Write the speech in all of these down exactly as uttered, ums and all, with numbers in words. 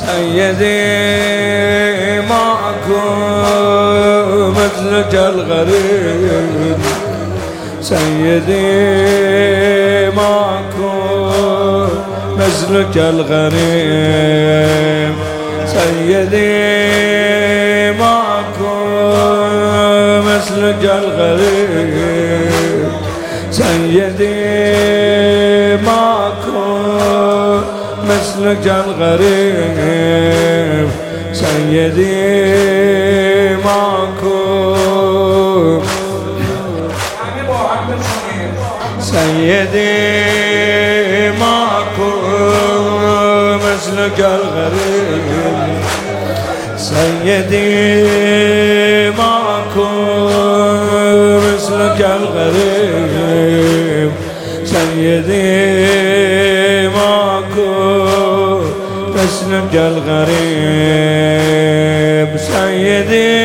سيدي معكم مثلك الغريب سيدي معكم مثلك الغريب سيدي معكم مثلك الغريب سيدي معكم مثلك الغريب سيدي معكم سيدي معكم مثلك الغريب سيدي معكم مثلك الغريب سيدي معكم مثلك الغريب سيدي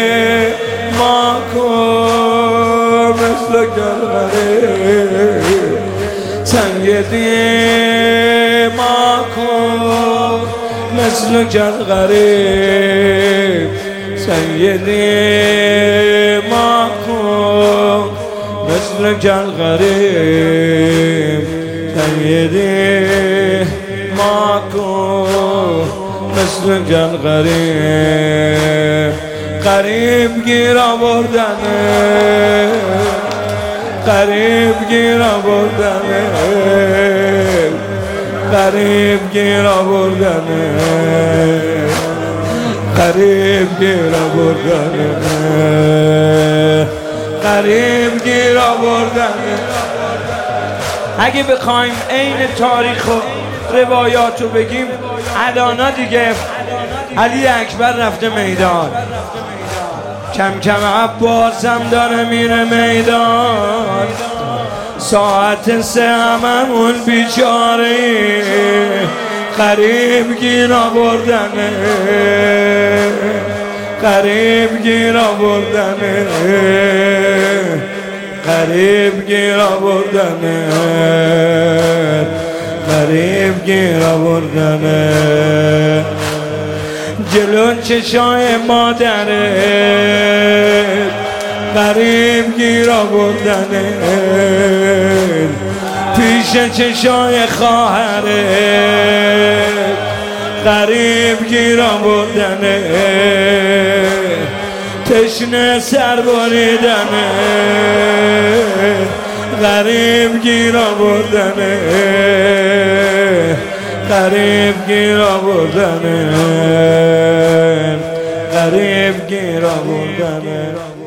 معكم مثلك الغريب سيدي معكم مثلك الغريب سيدي معكم مثلك الغريب سيدي معكم مثلك الغريب غریب گیر آوردنه غریب گیر آوردنه غریب گیر آوردنه غریب گیر آوردنه غریب گیر آوردنه. اگه بخوایم عین تاریخ و روایات رو بگیم الانا دیگه علی اکبر رفته میدان کم کم عباس هم داره میره میدان ساعت سه هممون بیچاره غریب گیر آوردنه غریب گیر آوردنه غریب گیر آوردنه غریب گیر آوردنه جلو چشای مادره غریب گیر آوردنه پیش چشای خواهره غریب گیر آوردنه تشنه سر بریدنه غریب گیر آوردنه غریب گیر آوردنه غریب گیر آوردنه